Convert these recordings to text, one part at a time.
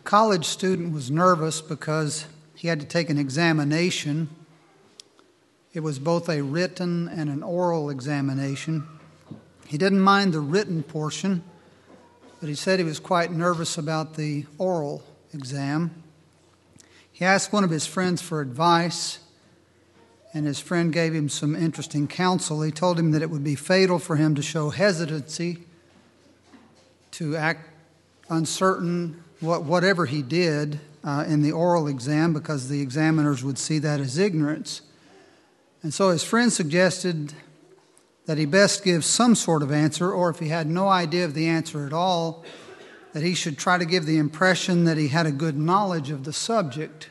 college student was nervous because he had to take an examination. It was both a written and an oral examination. He didn't mind the written portion, but he said he was quite nervous about the oral exam. He asked one of his friends for advice, and his friend gave him some interesting counsel. He told him that it would be fatal for him to show hesitancy, to act uncertain whatever he did in the oral exam, because the examiners would see that as ignorance. And so his friend suggested that he best give some sort of answer, or if he had no idea of the answer at all, that he should try to give the impression that he had a good knowledge of the subject.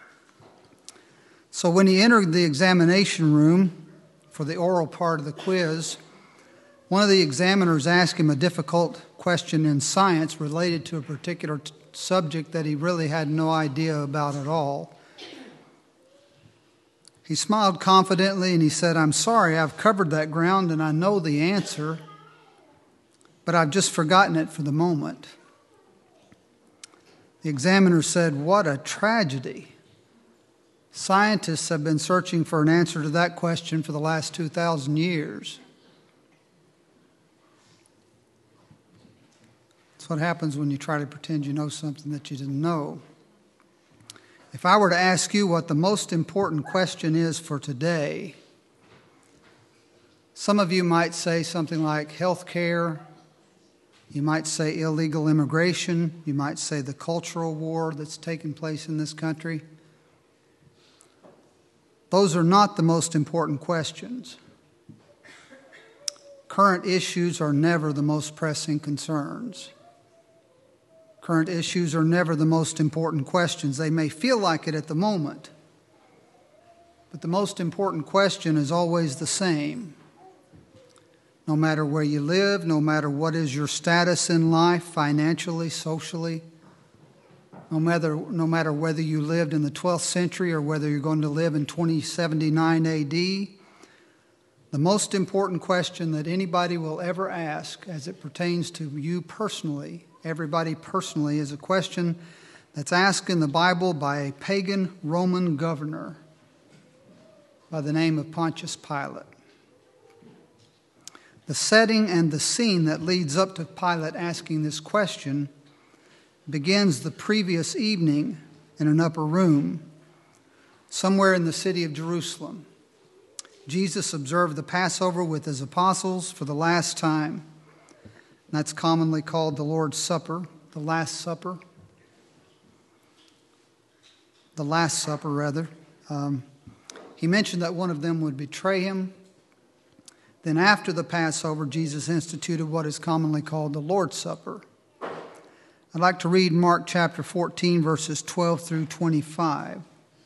So when he entered the examination room for the oral part of the quiz, one of the examiners asked him a difficult question in science related to a particular subject that he really had no idea about at all. He smiled confidently and he said, "I'm sorry, I've covered that ground and I know the answer, but I've just forgotten it for the moment." The examiner said, "What a tragedy. Scientists have been searching for an answer to that question for the last 2,000 years. That's what happens when you try to pretend you know something that you didn't know. If I were to ask you what the most important question is for today, some of you might say something like health care. You might say illegal immigration. You might say the cultural war that's taken place in this country. Those are not the most important questions. Current issues are never the most pressing concerns. Current issues are never the most important questions. They may feel like it at the moment, but the most important question is always the same. No matter where you live, no matter what is your status in life, financially, socially, no matter whether you lived in the 12th century or whether you're going to live in 2079 AD, the most important question that anybody will ever ask as it pertains to you personally, everybody personally, is a question that's asked in the Bible by a pagan Roman governor by the name of Pontius Pilate. The setting and the scene that leads up to Pilate asking this question begins the previous evening in an upper room somewhere in the city of Jerusalem. Jesus observed the Passover with his apostles for the last time. That's commonly called the Lord's Supper, the Last Supper. The Last Supper, rather. He mentioned that one of them would betray him. Then after the Passover, Jesus instituted what is commonly called the Lord's Supper. I'd like to read Mark chapter 14, verses 12 through 25.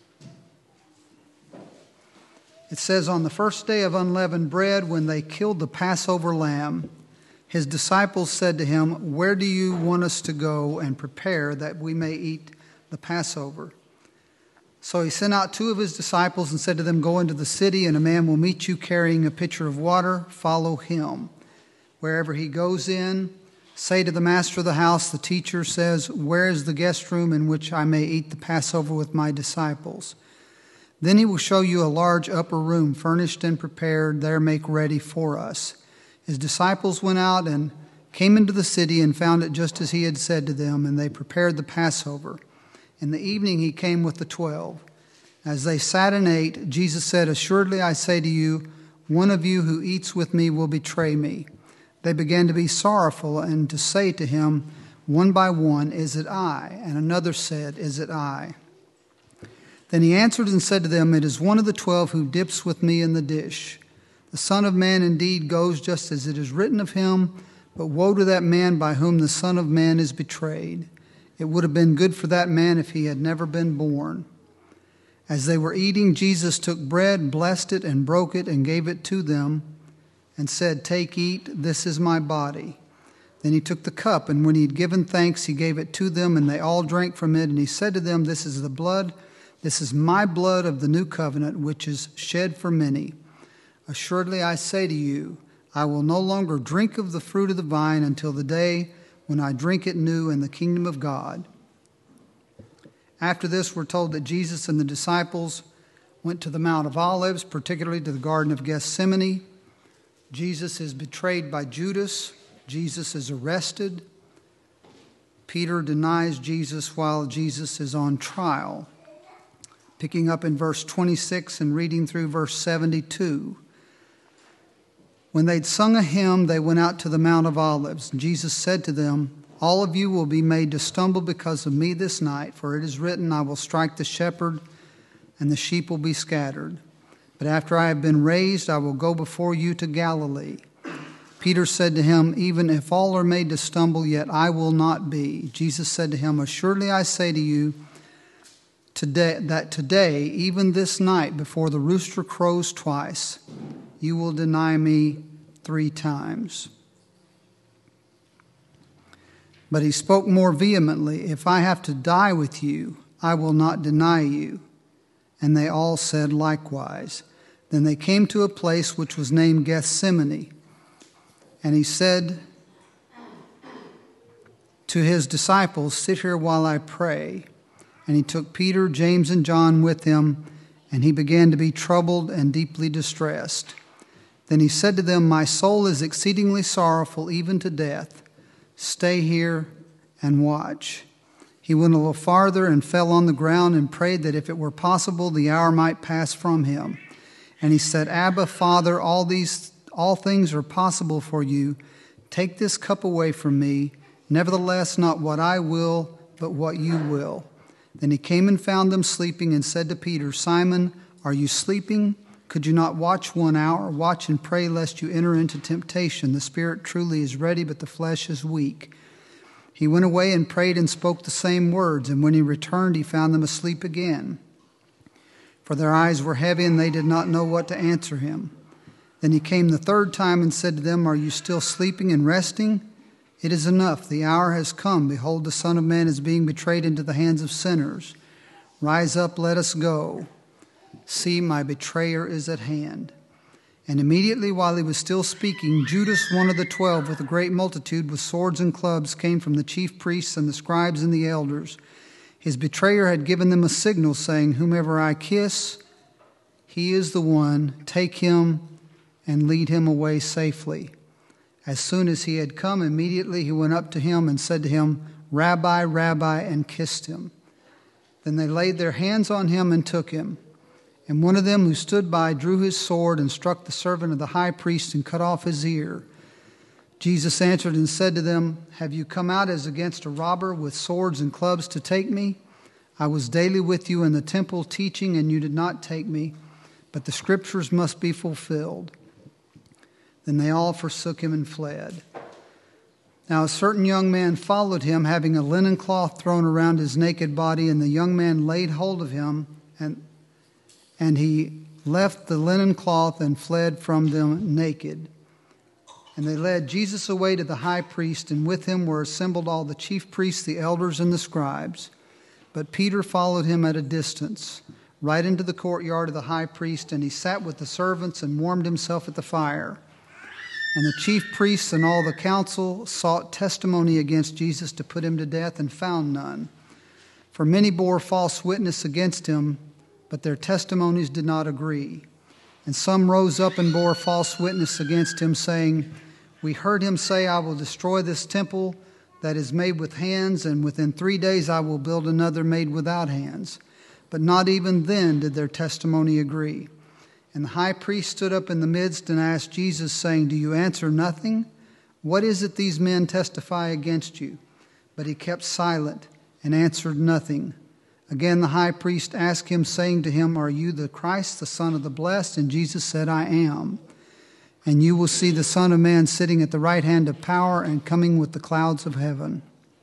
It says, "On the first day of unleavened bread, when they killed the Passover lamb, his disciples said to him, 'Where do you want us to go and prepare that we may eat the Passover?' So he sent out two of his disciples and said to them, 'Go into the city, and a man will meet you carrying a pitcher of water. Follow him. Wherever he goes in, say to the master of the house, the teacher says, where is the guest room in which I may eat the Passover with my disciples? Then he will show you a large upper room, furnished and prepared. There make ready for us.' His disciples went out and came into the city and found it just as he had said to them, and they prepared the Passover. In the evening he came with the 12. As they sat and ate, Jesus said, 'Assuredly I say to you, one of you who eats with me will betray me.' They began to be sorrowful and to say to him one by one, 'Is it I?' And another said, 'Is it I?' Then he answered and said to them, 'It is one of the 12 who dips with me in the dish. The Son of Man indeed goes just as it is written of him, but woe to that man by whom the Son of Man is betrayed. It would have been good for that man if he had never been born.' As they were eating, Jesus took bread, blessed it, and broke it, and gave it to them, and said, 'Take, eat, this is my body.' Then he took the cup, and when he had given thanks, he gave it to them, and they all drank from it. And he said to them, 'This is my blood of the new covenant, which is shed for many. Assuredly I say to you, I will no longer drink of the fruit of the vine until the day when I drink it new in the kingdom of God.' After this, we're told that Jesus and the disciples went to the Mount of Olives, particularly to the Garden of Gethsemane. Jesus is betrayed by Judas. Jesus is arrested. Peter denies Jesus while Jesus is on trial. Picking up in verse 26 and reading through verse 72. When they'd sung a hymn, they went out to the Mount of Olives. And Jesus said to them, "All of you will be made to stumble because of me this night, for it is written, I will strike the shepherd, and the sheep will be scattered. But after I have been raised, I will go before you to Galilee." Peter said to him, "Even if all are made to stumble, yet I will not be." Jesus said to him, "Assuredly I say to you, today, even this night, before the rooster crows twice, you will deny me 3 times. But he spoke more vehemently, "If I have to die with you, I will not deny you." And they all said likewise. Then they came to a place which was named Gethsemane. And he said to his disciples, "Sit here while I pray." And he took Peter, James, and John with him, and he began to be troubled and deeply distressed. Then he said to them, "My soul is exceedingly sorrowful, even to death. Stay here and watch." He went a little farther and fell on the ground and prayed that if it were possible, the hour might pass from him. And he said, "Abba, Father, all things are possible for you. Take this cup away from me. Nevertheless, not what I will, but what you will." Then he came and found them sleeping and said to Peter, "Simon, are you sleeping? Could you not watch 1 hour? Watch and pray lest you enter into temptation. The spirit truly is ready, but the flesh is weak." He went away and prayed and spoke the same words, and when he returned, he found them asleep again. For their eyes were heavy, and they did not know what to answer him. Then he came the 3rd time and said to them, "Are you still sleeping and resting? It is enough. The hour has come. Behold, the Son of Man is being betrayed into the hands of sinners. Rise up, let us go. See, my betrayer is at hand." And immediately while he was still speaking, Judas, one of the 12, with a great multitude, with swords and clubs, came from the chief priests and the scribes and the elders. His betrayer had given them a signal, saying, "Whomever I kiss, he is the one. Take him and lead him away safely." As soon as he had come, immediately he went up to him and said to him, "Rabbi, Rabbi," and kissed him. Then they laid their hands on him and took him. And one of them who stood by drew his sword and struck the servant of the high priest and cut off his ear. Jesus answered and said to them, "Have you come out as against a robber with swords and clubs to take me? I was daily with you in the temple teaching, and you did not take me, but the scriptures must be fulfilled." Then they all forsook him and fled. Now a certain young man followed him, having a linen cloth thrown around his naked body, and the young man laid hold of him, and he left the linen cloth and fled from them naked. And they led Jesus away to the high priest, and with him were assembled all the chief priests, the elders, and the scribes. But Peter followed him at a distance, right into the courtyard of the high priest, and he sat with the servants and warmed himself at the fire. And the chief priests and all the council sought testimony against Jesus to put him to death, and found none. For many bore false witness against him, but their testimonies did not agree. And some rose up and bore false witness against him, saying, "We heard him say, I will destroy this temple that is made with hands, and within 3 days I will build another made without hands." But not even then did their testimony agree. And the high priest stood up in the midst and asked Jesus, saying, "Do you answer nothing? What is it these men testify against you?" But he kept silent and answered nothing. Again the high priest asked him, saying to him, "Are you the Christ, the Son of the Blessed?" And Jesus said, "I am. And you will see the Son of Man sitting at the right hand of power and coming with the clouds of heaven."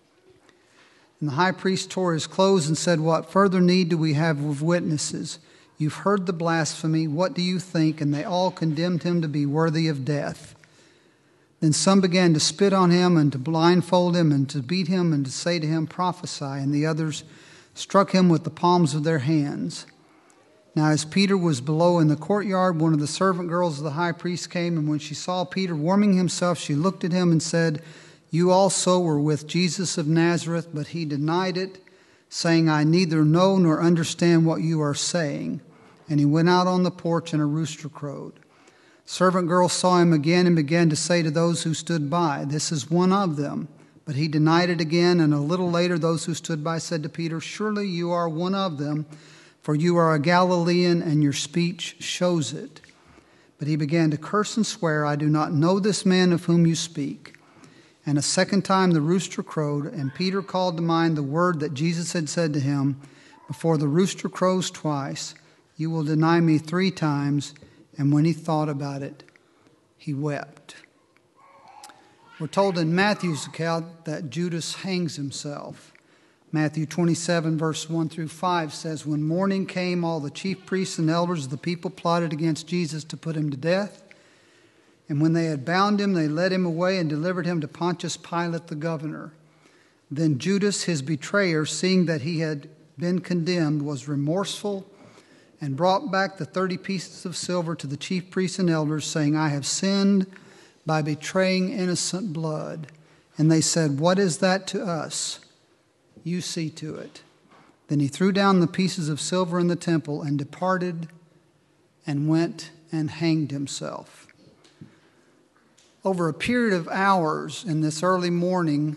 And the high priest tore his clothes and said, "What further need do we have of witnesses? You've heard the blasphemy. What do you think?" And they all condemned him to be worthy of death. Then some began to spit on him and to blindfold him and to beat him and to say to him, "Prophesy." And the others struck him with the palms of their hands. Now as Peter was below in the courtyard, one of the servant girls of the high priest came, and when she saw Peter warming himself, she looked at him and said, "You also were with Jesus of Nazareth." But he denied it, saying, I neither know nor understand what you are saying. And he went out on the porch, and a rooster crowed. Servant girl saw him again and began to say to those who stood by, This is one of them. But he denied it again, and a little later those who stood by said to Peter, Surely you are one of them, for you are a Galilean, and your speech shows it. But he began to curse and swear, I do not know this man of whom you speak. And a second time the rooster crowed, and Peter called to mind the word that Jesus had said to him, Before the rooster crows twice, you will deny me 3 times. And when he thought about it, he wept. We're told in Matthew's account that Judas hangs himself. Matthew 27, verse 1 through 5 says, When morning came, all the chief priests and elders of the people plotted against Jesus to put him to death. And when they had bound him, they led him away and delivered him to Pontius Pilate the governor. Then Judas, his betrayer, seeing that he had been condemned, was remorseful and brought back the 30 pieces of silver to the chief priests and elders, saying, I have sinned by betraying innocent blood. And they said, What is that to us? You see to it. Then he threw down the pieces of silver in the temple and departed and went and hanged himself. Over a period of hours in this early morning,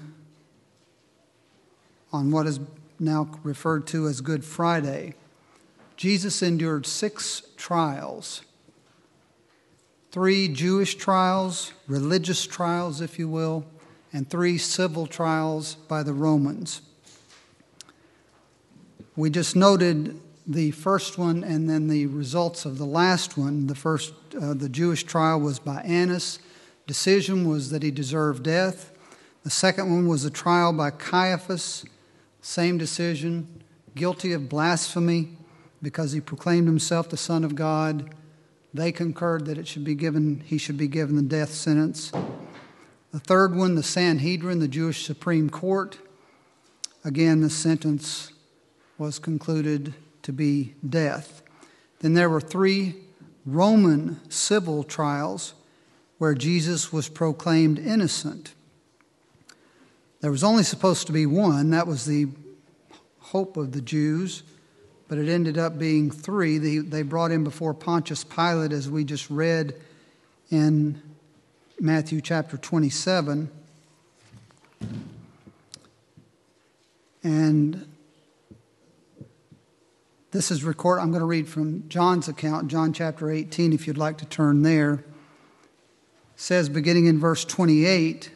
on what is now referred to as Good Friday, Jesus endured 6 trials. 3 Jewish trials, religious trials, if you will, and 3 civil trials by the Romans. We just noted the first one and then the results of the last one. The Jewish trial was by Annas. Decision was that he deserved death. The second one was a trial by Caiaphas. Same decision, guilty of blasphemy because he proclaimed himself the Son of God. They concurred that he should be given the death sentence. The third one, the Sanhedrin, the Jewish Supreme Court. Again, the sentence was concluded to be death. Then there were 3 Roman civil trials where Jesus was proclaimed innocent. There was only supposed to be one. That was the hope of the Jews, but it ended up being 3. They brought him before Pontius Pilate, as we just read in Matthew chapter 27. And this is recorded. I'm going to read from John's account, John chapter 18, if you'd like to turn there. It says, beginning in verse 28,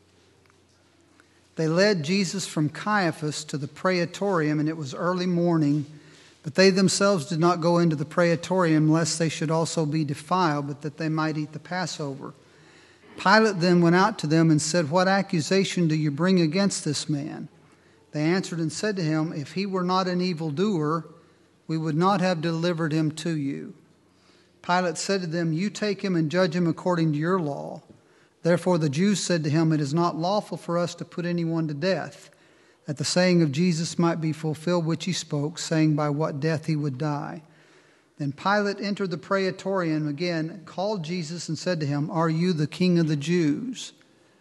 they led Jesus from Caiaphas to the praetorium, and it was early morning. But they themselves did not go into the praetorium, lest they should also be defiled, but that they might eat the Passover. Pilate then went out to them and said, What accusation do you bring against this man? They answered and said to him, If he were not an evildoer, we would not have delivered him to you. Pilate said to them, You take him and judge him according to your law. Therefore the Jews said to him, It is not lawful for us to put anyone to death, that the saying of Jesus might be fulfilled which he spoke, saying by what death he would die. Then Pilate entered the praetorium again, called Jesus and said to him, Are you the king of the Jews?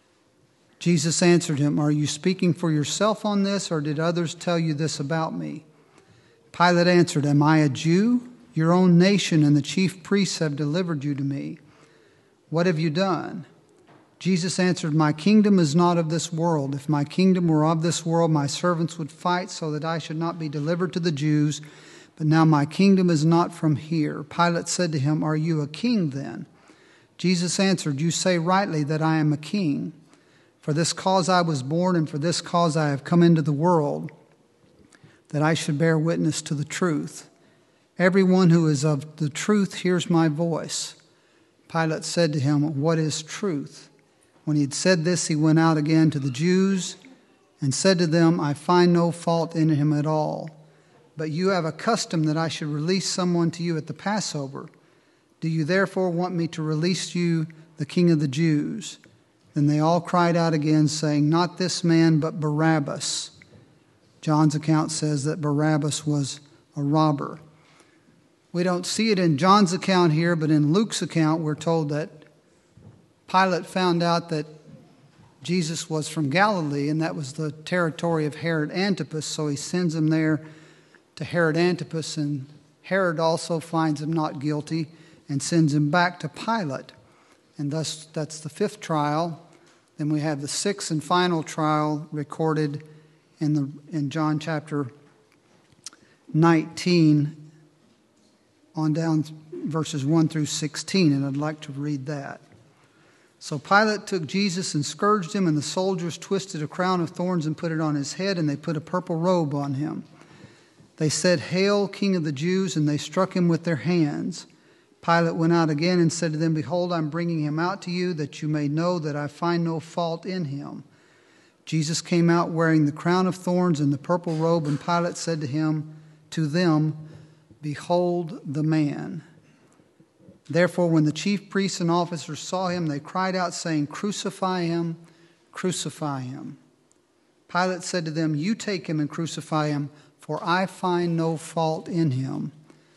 Jesus answered him, Are you speaking for yourself on this, or did others tell you this about me? Pilate answered, Am I a Jew? Your own nation and the chief priests have delivered you to me. What have you done? Jesus answered, My kingdom is not of this world. If my kingdom were of this world, my servants would fight so that I should not be delivered to the Jews. But now my kingdom is not from here. Pilate said to him, Are you a king then? Jesus answered, You say rightly that I am a king. For this cause I was born, and for this cause I have come into the world, that I should bear witness to the truth. Everyone who is of the truth hears my voice. Pilate said to him, What is truth? When he had said this, he went out again to the Jews and said to them, I find no fault in him at all. But you have a custom that I should release someone to you at the Passover. Do you therefore want me to release you, the king of the Jews? Then they all cried out again, saying, Not this man, but Barabbas. John's account says that Barabbas was a robber. We don't see it in John's account here, but in Luke's account, we're told that Pilate found out that Jesus was from Galilee, and that was the territory of Herod Antipas, so he sends him there to Herod Antipas, and Herod also finds him not guilty and sends him back to Pilate. And thus, that's the fifth trial. Then we have the sixth and final trial recorded in John chapter 19 on down verses 1 through 16, and I'd like to read that. So Pilate took Jesus and scourged him, and the soldiers twisted a crown of thorns and put it on his head, and they put a purple robe on him. They said, "Hail, King of the Jews," and they struck him with their hands. Pilate went out again and said to them, "Behold, I'm bringing him out to you, that you may know that I find no fault in him." Jesus came out wearing the crown of thorns and the purple robe, and Pilate said to them, "Behold the man." Therefore, when the chief priests and officers saw him, they cried out, saying, "Crucify him, crucify him." Pilate said to them, "You take him and crucify him, for I find no fault in him."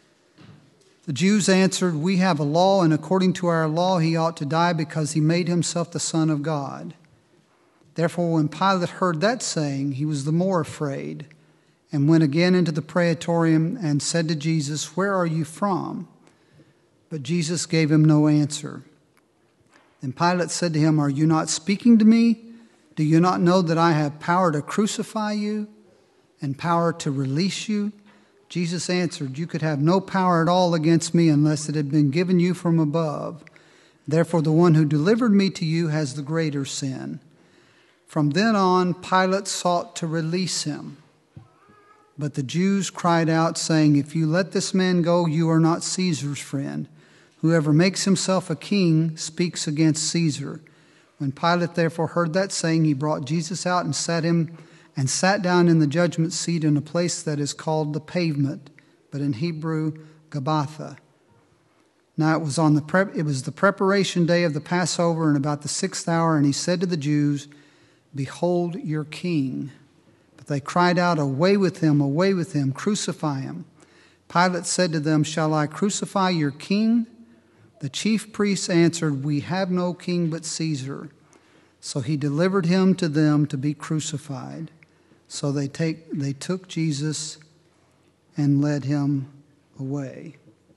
The Jews answered, "We have a law, and according to our law he ought to die because he made himself the Son of God." Therefore, when Pilate heard that saying, he was the more afraid, and went again into the praetorium and said to Jesus, "Where are you from?" But Jesus gave him no answer. Then Pilate said to him, "Are you not speaking to me? Do you not know that I have power to crucify you and power to release you?" Jesus answered, "You could have no power at all against me unless it had been given you from above. Therefore, the one who delivered me to you has the greater sin." From then on, Pilate sought to release him. But the Jews cried out, saying, "If you let this man go, you are not Caesar's friend. Whoever makes himself a king speaks against Caesar." When Pilate therefore heard that saying, he brought Jesus out and sat down in the judgment seat in a place that is called the Pavement, but in Hebrew, Gabbatha. Now it was the preparation day of the Passover, and about the 6th hour, and he said to the Jews, "Behold your king." But they cried out, away with him, crucify him." Pilate said to them, "Shall I crucify your king?" The chief priests answered, "We have no king but Caesar." So he delivered him to them to be crucified. So they took Jesus and led him away.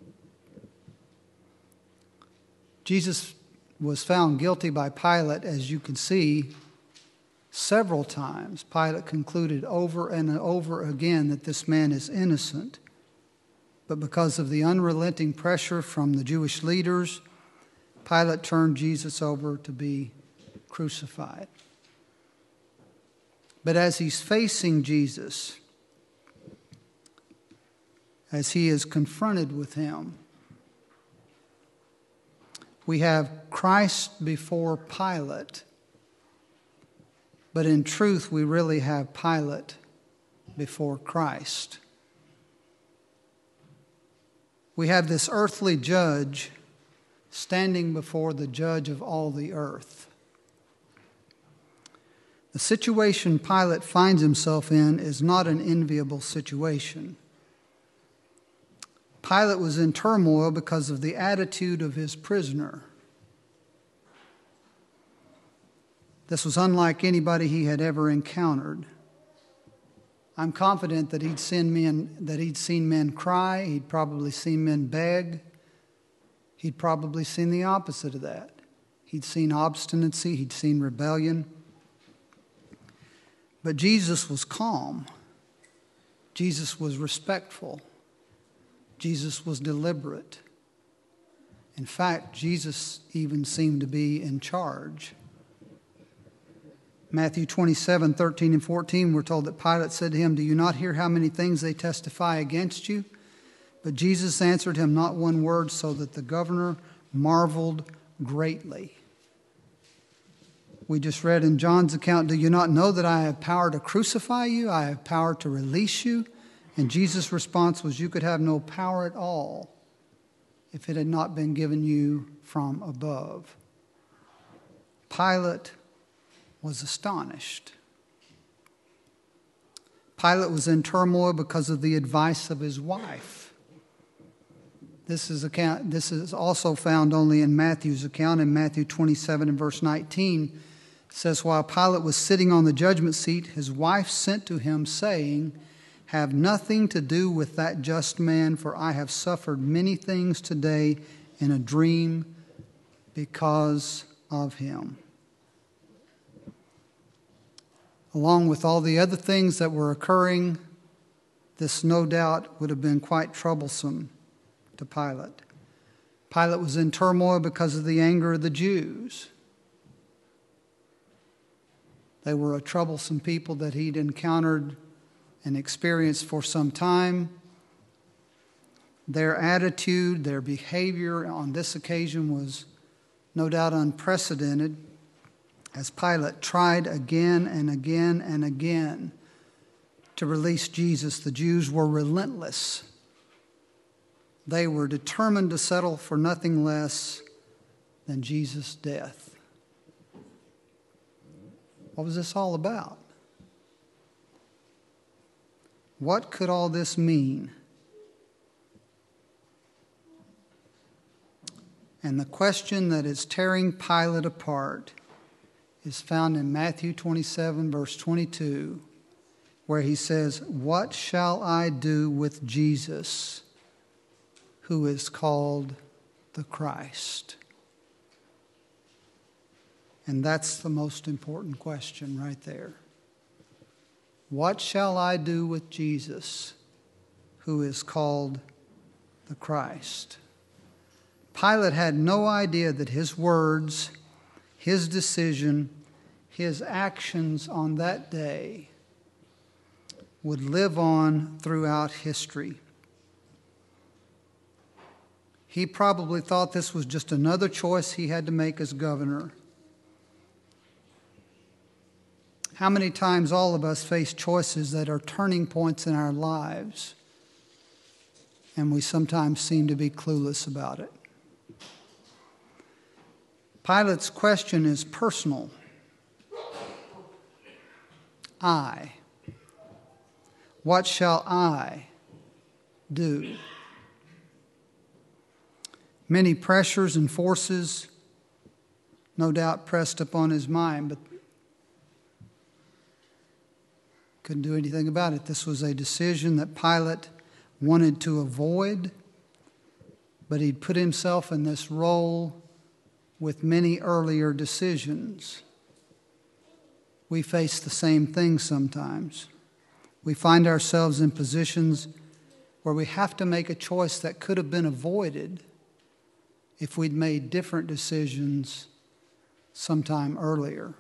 Jesus was found guilty by Pilate, as you can see, several times. Pilate concluded over and over again that this man is innocent. But because of the unrelenting pressure from the Jewish leaders, Pilate turned Jesus over to be crucified. But as he's facing Jesus, as he is confronted with him, we have Christ before Pilate, but in truth we really have Pilate before Christ. We have this earthly judge standing before the judge of all the earth. The situation Pilate finds himself in is not an enviable situation. Pilate was in turmoil because of the attitude of his prisoner. This was unlike anybody he had ever encountered. I'm confident that he'd seen men cry. He'd probably seen men beg. He'd probably seen the opposite of that. He'd seen obstinacy. He'd seen rebellion. But Jesus was calm. Jesus was respectful. Jesus was deliberate. In fact, Jesus even seemed to be in charge. Matthew 27:13 and 14, we're told that Pilate said to him, "Do you not hear how many things they testify against you?" But Jesus answered him not one word, so that the governor marveled greatly. We just read in John's account, "Do you not know that I have power to crucify you? I have power to release you." And Jesus' response was, "You could have no power at all if it had not been given you from above." Pilate was astonished. Pilate was in turmoil because of the advice of his wife. This is also found only in Matthew's account. In Matthew 27 and verse 19, It says, while Pilate was sitting on the judgment seat, his wife sent to him, saying, have nothing to do with that just man, for I have suffered many things today in a dream because of him. Along with all the other things that were occurring, this no doubt would have been quite troublesome to Pilate. Pilate was in turmoil because of the anger of the Jews. They were a troublesome people that he'd encountered and experienced for some time. Their attitude, their behavior on this occasion was no doubt unprecedented, as Pilate tried again and again and again to release Jesus. The Jews were relentless. They were determined to settle for nothing less than Jesus' death. What was this all about? What could all this mean? And the question that is tearing Pilate apart is found in Matthew 27, verse 22, where he says, what shall I do with Jesus, who is called the Christ? And that's the most important question right there. What shall I do with Jesus, who is called the Christ? Pilate had no idea that his words, his decision, his actions on that day would live on throughout history. He probably thought this was just another choice he had to make as governor. How many times all of us face choices that are turning points in our lives, and we sometimes seem to be clueless about it? Pilate's question is personal. What shall I do? Many pressures and forces no doubt pressed upon his mind, but couldn't do anything about it. This was a decision that Pilate wanted to avoid, but he'd put himself in this role with many earlier decisions. We face the same thing sometimes. We find ourselves in positions where we have to make a choice that could have been avoided if we'd made different decisions sometime earlier.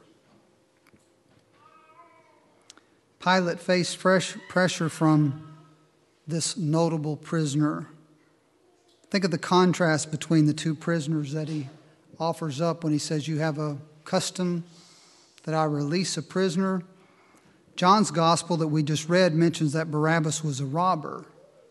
Pilate faced fresh pressure from this notable prisoner. Think of the contrast between the two prisoners that he offers up when he says, you have a custom that I release a prisoner. John's gospel that we just read mentions that Barabbas was a robber.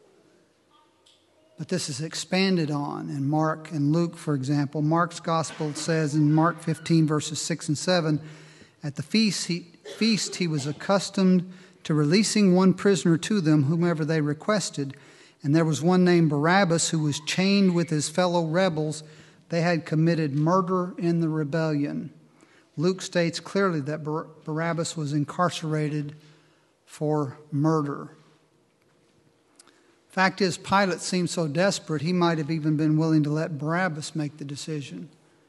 But this is expanded on in Mark and Luke, for example. Mark's gospel says in Mark 15, verses 6 and 7, at the feast he was accustomed to releasing one prisoner to them, whomever they requested. And there was one named Barabbas who was chained with his fellow rebels. They had committed murder in the rebellion. Luke states clearly that Barabbas was incarcerated for murder. Fact is, Pilate seemed so desperate, he might have even been willing to let Barabbas make the decision.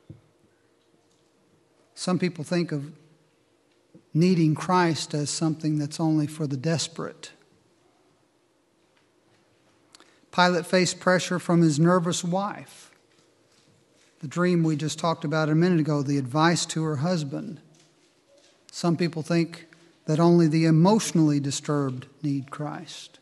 Some people think of needing Christ as something that's only for the desperate. Pilate faced pressure from his nervous wife. The dream we just talked about a minute ago, the advice to her husband. Some people think that only the emotionally disturbed need Christ.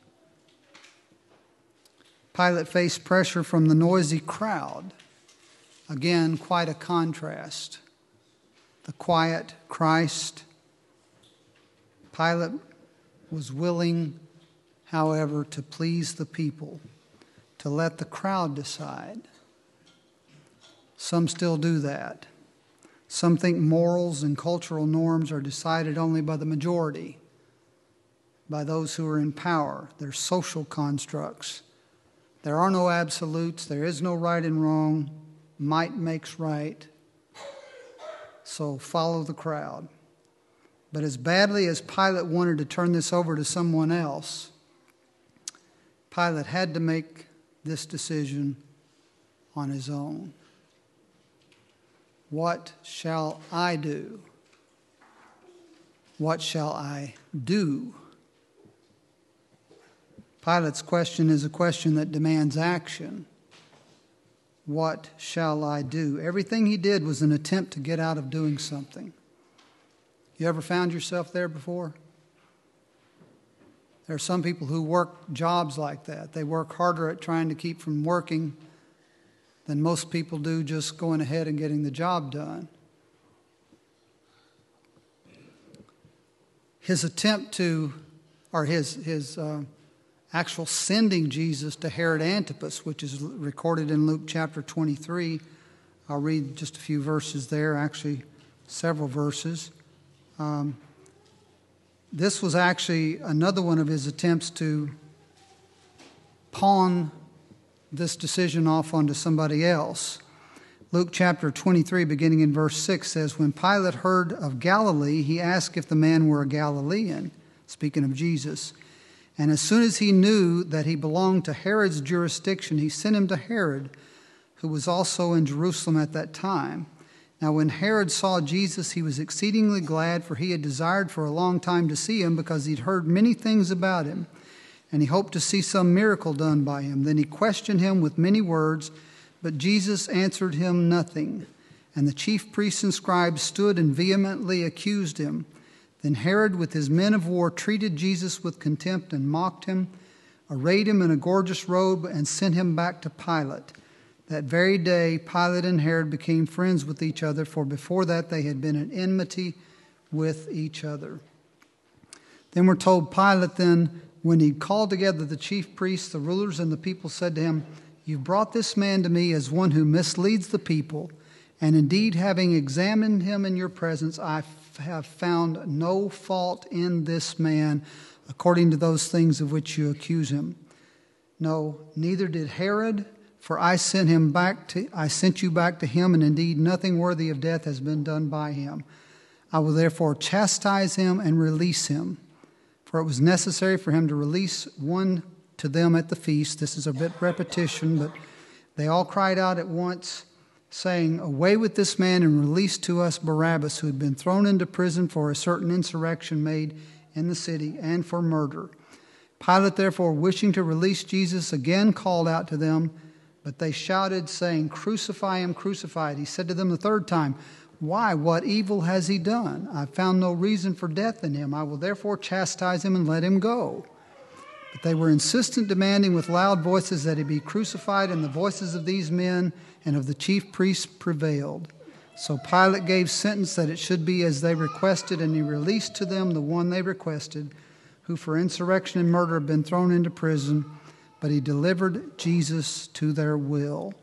Pilate faced pressure from the noisy crowd. Again, quite a contrast. The quiet Christ. Pilate was willing, however, to please the people, to let the crowd decide. Some still do that. Some think morals and cultural norms are decided only by the majority, by those who are in power. They're social constructs. There are no absolutes. There is no right and wrong. Might makes right. so follow the crowd. But as badly as Pilate wanted to turn this over to someone else, Pilate had to make this decision on his own. What shall I do? What shall I do? Pilate's question is a question that demands action. What shall I do? Everything he did was an attempt to get out of doing something. You ever found yourself there before? There are some people who work jobs like that. They work harder at trying to keep from working than most people do just going ahead and getting the job done. His attempt to, or his actual sending Jesus to Herod Antipas, which is recorded in Luke chapter 23. I'll read just a few verses there, actually several verses. This was actually another one of his attempts to pawn this decision off onto somebody else. Luke chapter 23, beginning in verse 6, says, "When Pilate heard of Galilee, he asked if the man were a Galilean," speaking of Jesus. "And as soon as he knew that he belonged to Herod's jurisdiction, he sent him to Herod, who was also in Jerusalem at that time. Now when Herod saw Jesus, he was exceedingly glad, for he had desired for a long time to see him, because he'd heard many things about him, and he hoped to see some miracle done by him. Then he questioned him with many words, but Jesus answered him nothing. And the chief priests and scribes stood and vehemently accused him. Then Herod with his men of war treated Jesus with contempt and mocked him, arrayed him in a gorgeous robe, and sent him back to Pilate. That very day Pilate and Herod became friends with each other, for before that they had been in enmity with each other." Then we're told Pilate then, when he called together the chief priests, the rulers, and the people, said to him, "You've brought this man to me as one who misleads the people, and indeed, having examined him in your presence, I have found no fault in this man according to those things of which you accuse him. No, neither did Herod, for I sent you back to him, and indeed nothing worthy of death has been done by him. I will therefore chastise him and release him." For it was necessary for him to release one to them at the feast. This is a bit repetition, but they all cried out at once, saying, "Away with this man, and release to us Barabbas, who had been thrown into prison for a certain insurrection made in the city, and for murder." Pilate, therefore, wishing to release Jesus, again called out to them, but they shouted, saying, "Crucify him, crucify him." He said to them the third time, "Why, what evil has he done? I found no reason for death in him. I will therefore chastise him and let him go." But they were insistent, demanding with loud voices that he be crucified, and the voices of these men and of the chief priests prevailed. So Pilate gave sentence that it should be as they requested, and he released to them the one they requested, who for insurrection and murder had been thrown into prison, but he delivered Jesus to their will.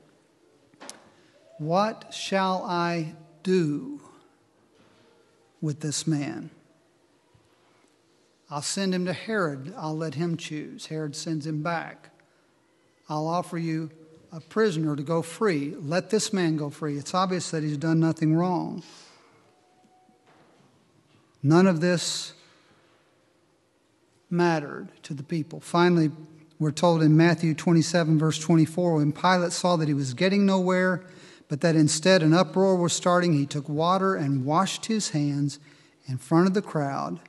What shall I do with this man? I'll send him to Herod. I'll let him choose. Herod sends him back. I'll offer you a prisoner to go free. Let this man go free. It's obvious that he's done nothing wrong. None of this mattered to the people. Finally, we're told in Matthew 27, verse 24, when Pilate saw that he was getting nowhere, but that instead an uproar was starting, he took water and washed his hands in front of the crowd.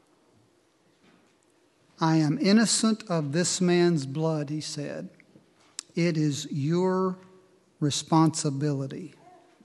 "I am innocent of this man's blood," he said. "It is your responsibility."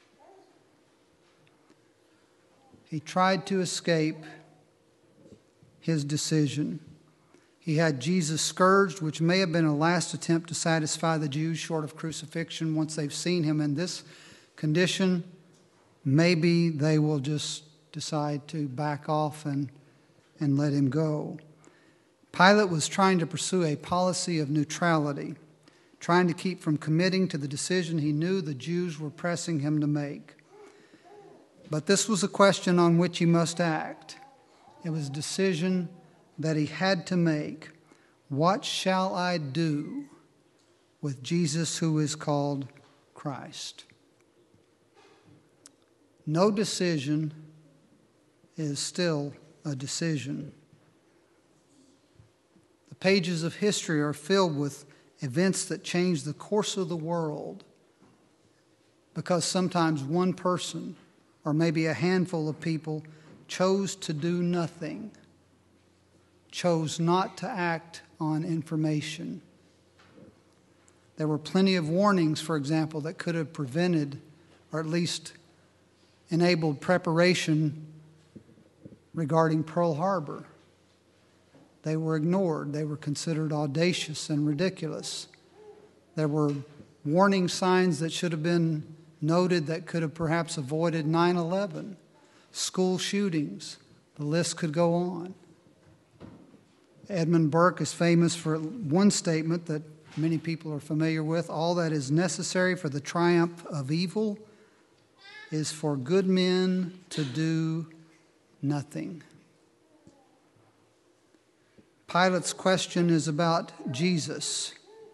He tried to escape his decision. He had Jesus scourged, which may have been a last attempt to satisfy the Jews short of crucifixion. Once they've seen him in this condition, maybe they will just decide to back off and let him go. Pilate was trying to pursue a policy of neutrality, trying to keep from committing to the decision he knew the Jews were pressing him to make. But this was a question on which he must act. It was a decision that he had to make. What shall I do with Jesus, who is called Christ? no decision is still a decision. The pages of history are filled with events that change the course of the world because sometimes one person or maybe a handful of people chose to do nothing, chose not to act on information. There were plenty of warnings, for example, that could have prevented or at least enabled preparation regarding Pearl Harbor. They were ignored. They were considered audacious and ridiculous. There were warning signs that should have been noted that could have perhaps avoided 9/11, school shootings. The list could go on. Edmund Burke is famous for one statement that many people are familiar with: all that is necessary for the triumph of evil is for good men to do nothing. Pilate's question is about Jesus.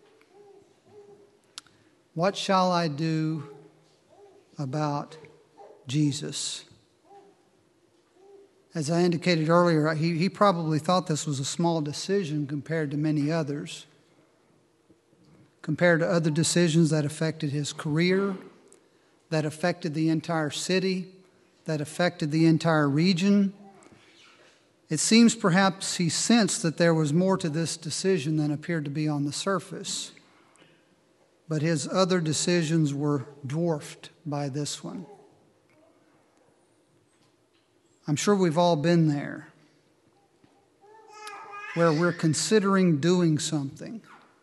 What shall I do about Jesus? As I indicated earlier, he probably thought this was a small decision compared to many others, compared to other decisions that affected his career, that affected the entire city, that affected the entire region. It seems perhaps he sensed that there was more to this decision than appeared to be on the surface, but his other decisions were dwarfed by this one. I'm sure we've all been there, where we're considering doing something,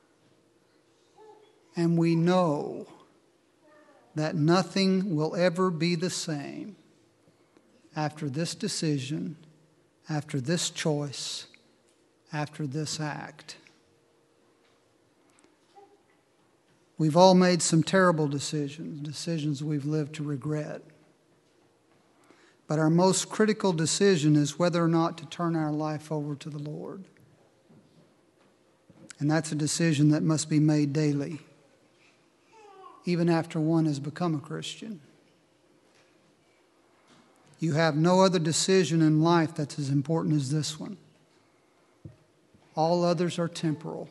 and we know that nothing will ever be the same after this decision, after this choice, after this act. We've all made some terrible decisions we've lived to regret. But our most critical decision is whether or not to turn our life over to the Lord. And that's a decision that must be made daily, even after one has become a Christian. You have no other decision in life that's as important as this one. All others are temporal.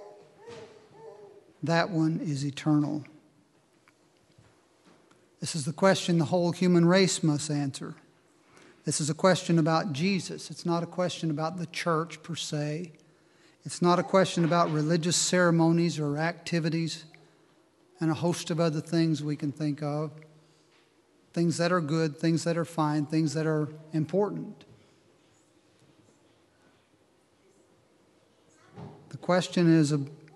That one is eternal. This is the question the whole human race must answer. This is a question about Jesus. It's not a question about the church per se. It's not a question about religious ceremonies or activities and a host of other things we can think of. Things that are good, things that are fine, things that are important. The question is,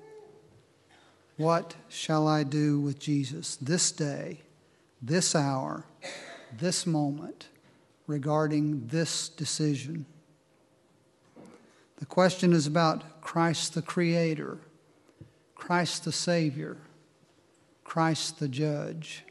what shall I do with Jesus this day, this hour, this moment, regarding this decision? The question is about Christ the Creator, Christ the Savior, Christ the Judge.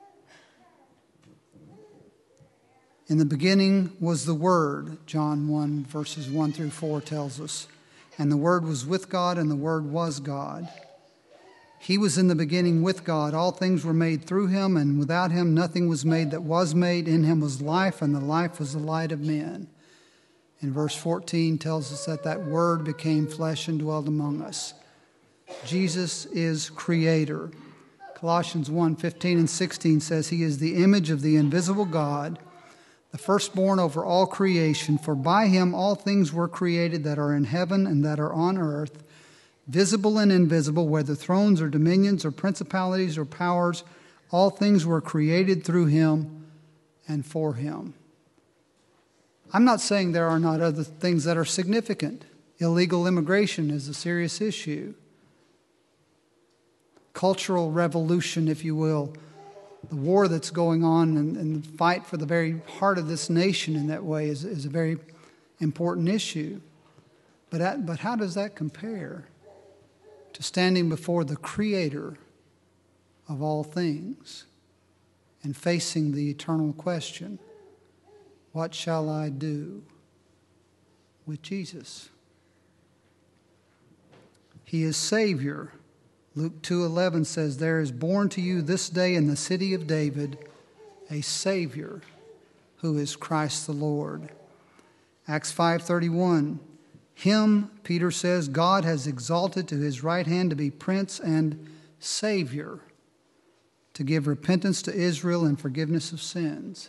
In the beginning was the Word, John 1, verses 1 through 4 tells us. And the Word was with God, and the Word was God. He was in the beginning with God. All things were made through him, and without him nothing was made that was made. In him was life, and the life was the light of men. And verse 14 tells us that that Word became flesh and dwelt among us. Jesus is Creator. Colossians 1, 15 and 16 says, He is the image of the invisible God, the firstborn over all creation. For by him all things were created that are in heaven and that are on earth, visible and invisible, whether thrones or dominions or principalities or powers. All things were created through him and for him. I'm not saying there are not other things that are significant. Illegal immigration is a serious issue. Cultural revolution, if you will. The war that's going on and the fight for the very heart of this nation in that way is a very important issue. But how does that compare to standing before the Creator of all things and facing the eternal question, what shall I do with Jesus? He is Savior. Luke 2:11 says, There is born to you this day in the city of David a Savior who is Christ the Lord. Acts 5:31, him, Peter says, God has exalted to his right hand to be Prince and Savior, to give repentance to Israel and forgiveness of sins.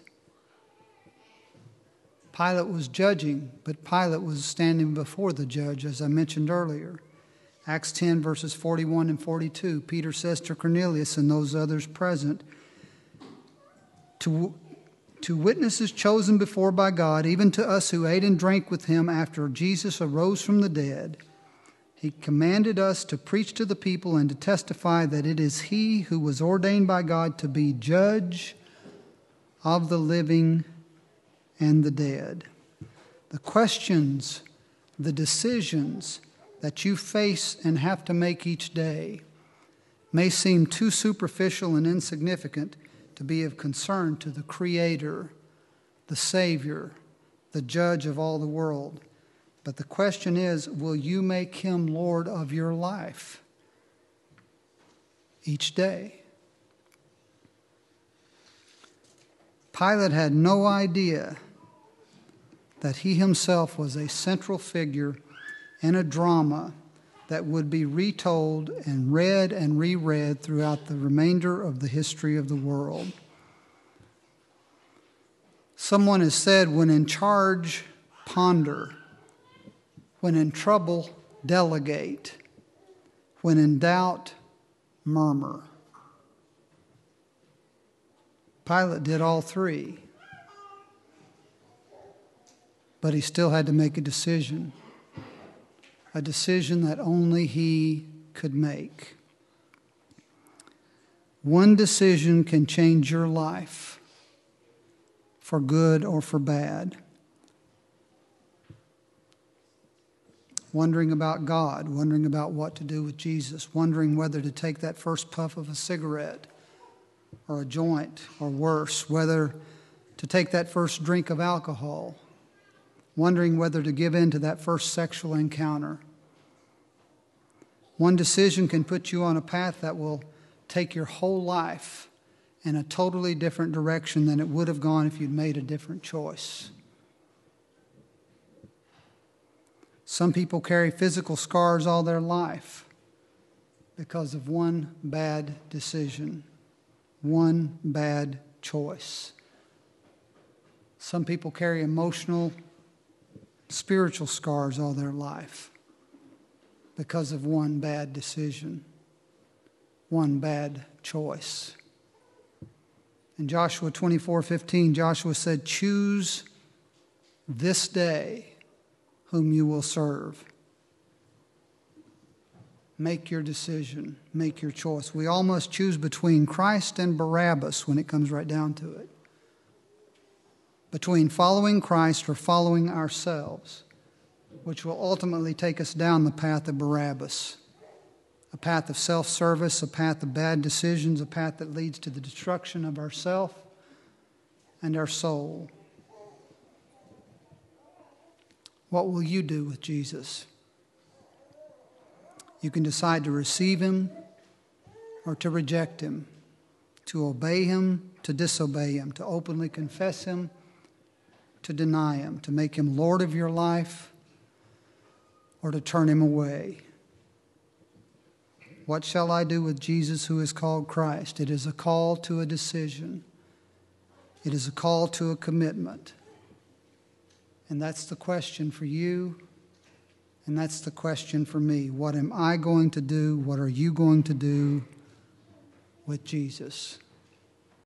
Pilate was judging, but Pilate was standing before the judge, as I mentioned earlier. Acts 10, verses 41 and 42, Peter says to Cornelius and those others present, to witnesses chosen before by God, even to us who ate and drank with him after Jesus arose from the dead, he commanded us to preach to the people and to testify that it is he who was ordained by God to be judge of the living and the dead. The questions, the decisions that you face and have to make each day may seem too superficial and insignificant to be of concern to the Creator, the Savior, the Judge of all the world. But the question is, will you make him Lord of your life each day? Pilate had no idea that he himself was a central figure in a drama that would be retold and read and reread throughout the remainder of the history of the world. Someone has said, when in charge, ponder. When in trouble, delegate. When in doubt, murmur. Pilate did all three, but he still had to make a decision that only he could make. One decision can change your life for good or for bad. Wondering about God, wondering about what to do with Jesus, wondering whether to take that first puff of a cigarette or a joint, or worse, whether to take that first drink of alcohol, wondering whether to give in to that first sexual encounter. One decision can put you on a path that will take your whole life in a totally different direction than it would have gone if you'd made a different choice. Some people carry physical scars all their life because of one bad decision, one bad choice. Some people carry emotional, spiritual scars all their life because of one bad decision, one bad choice. In Joshua 24:15, Joshua said, choose this day whom you will serve. Make your decision, make your choice. We all must choose between Christ and Barabbas when it comes right down to it. Between following Christ or following ourselves, which will ultimately take us down the path of Barabbas, a path of self-service, a path of bad decisions, a path that leads to the destruction of ourself and our soul. What will you do with Jesus? You can decide to receive him or to reject him, to obey him, to disobey him, to openly confess him, to deny him, to make him Lord of your life, or to turn him away. What shall I do with Jesus who is called Christ? It is a call to a decision. It is a call to a commitment. And that's the question for you, and that's the question for me. What am I going to do? What are you going to do with Jesus?